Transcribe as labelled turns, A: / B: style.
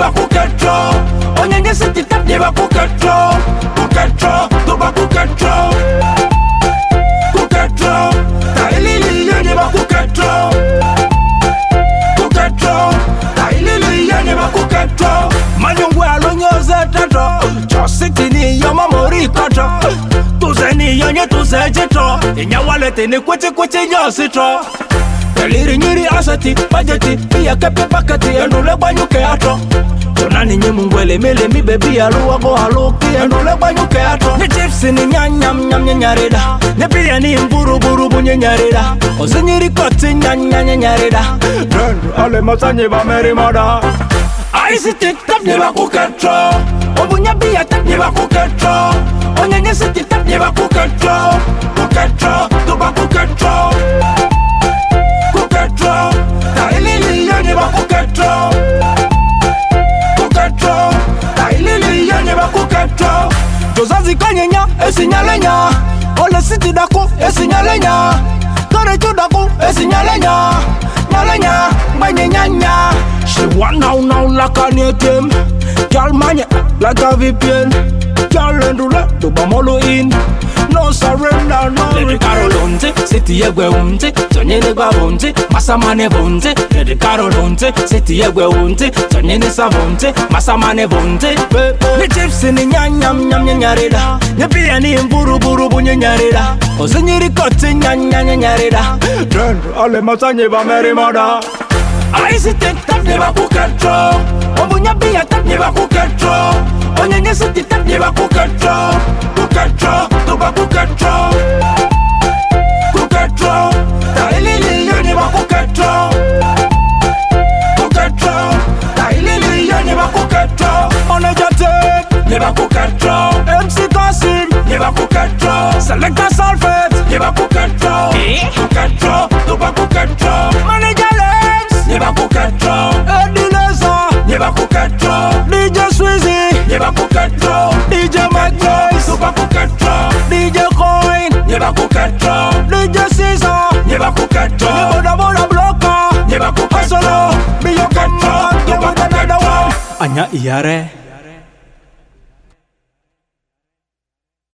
A: bakuketro onyenye city tap nye bakuketro kuketro tuba kuketro kuketro tailili yenye bakuketro kuketro tailili yenye bakuketro manyungwe alonyoze tetro chositi ni yoma mori katro tuzeni yenye tuzejitro inyawalete ni kweche nyositro Keliri nyiri asati, bajeti, iya kepe pakati, enule banyuke ato Tonani nye mungwele mele mi bebi aluwa go haluki, enule banyuke ato Ni chipsi ni nyanyam nyarida, ni pia ni mburu bunye nyarida Ozi nyiri koti nyarida Rendu ale masanyi ba meri mada Aisi tik-tak nye bakuketro Obunya biya tak nye bakuketro Onyenye si tik-tak nye bakuketro Kuketro, tuba kuketro Kuketro, tailili yenye bakuketro Kuketro, tailili yenye bakuketro Jozazi kanyenya, esinyalenya Ole siti dako, esinyalenya Kore judako, esinyalenya Nyalenya, manye nyanya She want now like an ATM Girl manye, like a VPN Girl endule, duba molo in No surrender, no Lady Carol Hunte, city egwe hunte Tonyene gwa hunte, masamane hunte Lady Carol Hunte, city egwe hunte Tonyene savunte, masamane hunte Ni gypsy ni nyanyam nyarida Ni pia ni mburu bunye nyarida Ozi nyiri koti nyarida Drendu ale masanye ba meri mada Aisi tik-tak nye bakuketro Obunya biya tak nye bakuketro Onyenye city tak nye bakuketro Kuketro, tuba kuketro Kuketro, tailili yenye bakuketro Kuketro, tailili yenye bakuketro Onejate, nye bakuketro MC Kasim, nye bakuketro Selecta Salfet, nye bakuketro Kuketro, tuba kuketro Manager Lex, nye bakuketro Eddie Leza, nye bakuketro DJ Swizzy, nye bakuketro DJ Mike Joyce, tuba kuketro DJ Coin, nye bakuketro DJ Caesar, nye bakuketro Nye boda bloka, nye bakuketro Solo, be your ketro, tuba kuketro Anya Iyare